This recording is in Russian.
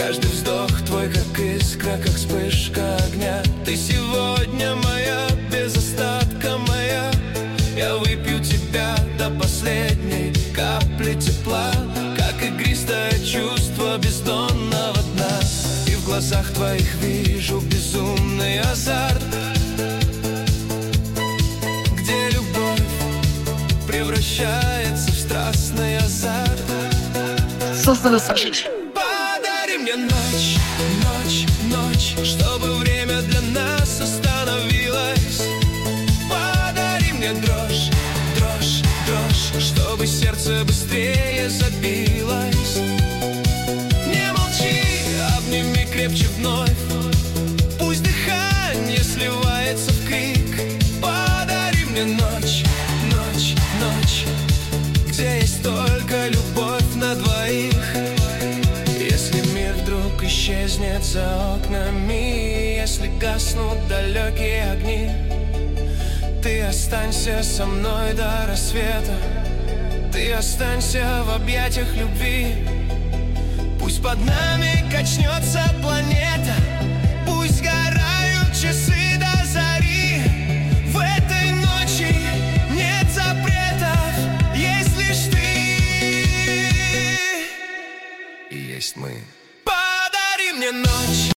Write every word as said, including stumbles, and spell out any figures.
Каждый вздох твой, как искра, как вспышка огня. Ты сегодня моя, без остатка моя. Я выпью тебя до последней капли тепла, как игристое чувство бездонного дна. И в глазах твоих вижу безумный азарт, где любовь превращается в страстный азарт. Подари мне ночь, ночь, ночь, чтобы время для нас остановилось. Подари мне дрожь, дрожь, дрожь, чтобы сердце быстрее забилось. Не молчи, обними крепче вновь, пусть дыхание сливается в крик. Подари мне ночь, ночь, ночь, где есть только любовь на двоих. Если мир вдруг исчезнет за окнами, если гаснут далекие огни, ты останься со мной до рассвета. Ты останься в объятиях любви. Пусть под нами качнется планета, пусть сгорают часы до зари. В этой ночи нет запретов, есть лишь ты и есть мы. Подари мне ночь.